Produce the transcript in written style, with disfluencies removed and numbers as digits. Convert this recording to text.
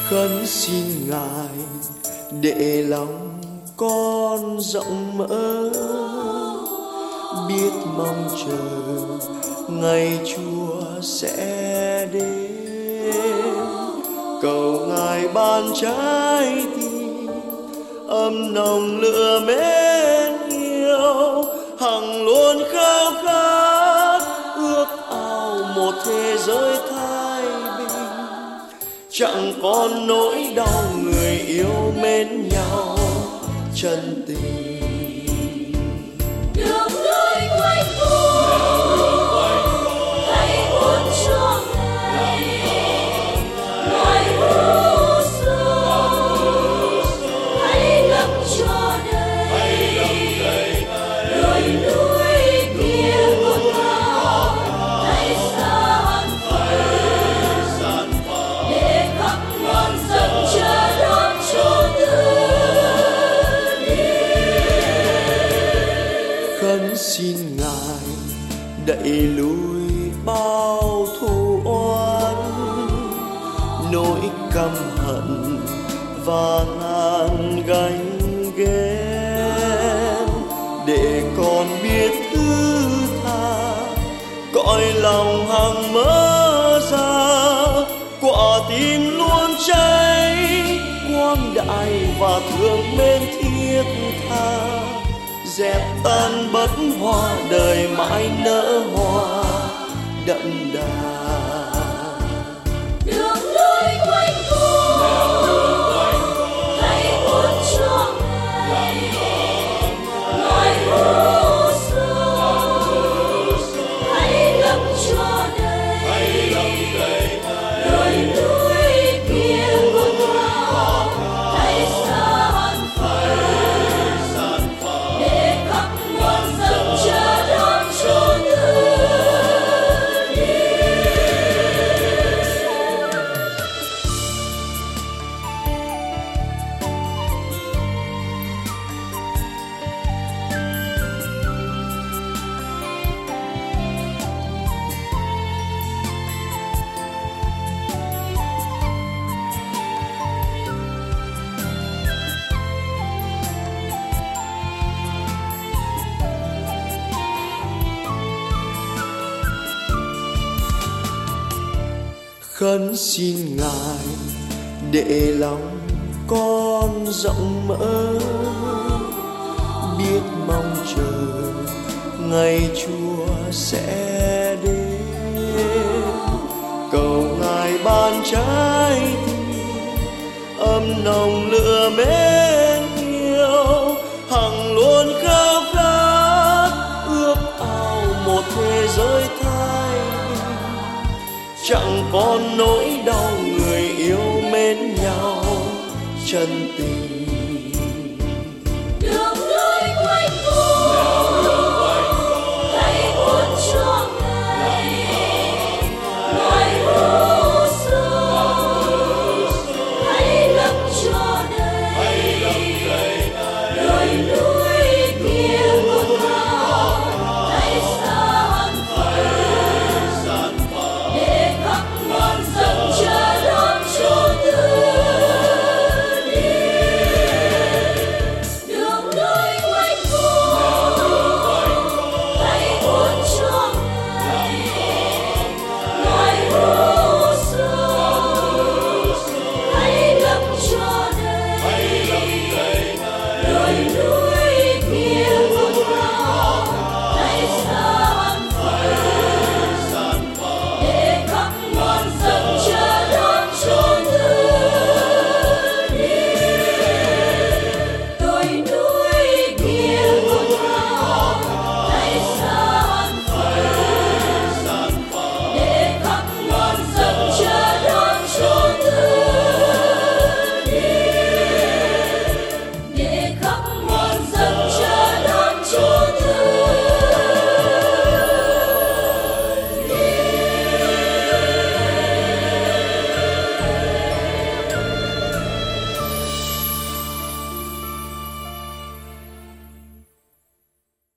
Khấn xin Ngài để lòng con rộng mở, biết mong chờ ngày Chúa sẽ đến. Cầu Ngài ban trái tim ấm nồng lửa mến yêu, hằng luôn khao khát ước ao một thế giới thái bình, chẳng còn nỗi đau người yêu mến nhau chân tình. Đường lối quanh co, hãy buồn cho Ngài, Ngài hữu sâu, hãy lấp cho đầy, đồi núi kia cồn cao, hãy san phẳng, để khắp muôn dân chờ đón Chúa từ bi. Khấn xin Ngài đẩy lùi bao thù oán, nỗi căm hận và ngàn gánh ghét, để con biết thứ tha cõi lòng hằng mở ra, quả tim luôn cháy quang đại và thương mến thiết tha, dẹp tan bất hoa đời mãi nở hoa đậm đà. Đường lối quanh co, hãy buồn cho Ngài, Ngài hữu sâu, hãy lấp cho đầy, đồi núi kia cồn cao, hãy san phẳng, để khắp muôn dân chờ đón Chúa từ bi. Khấn xin Ngài để lòng con rộng mở, biết mong chờ ngày Chúa sẽ đến. Cầu Ngài ban trái tim ấm nồng lửa mến yêu, hằng luôn khao khát ước ao một thế giới thái bình, chẳng còn nỗi đau người yêu mến nhau chân tình.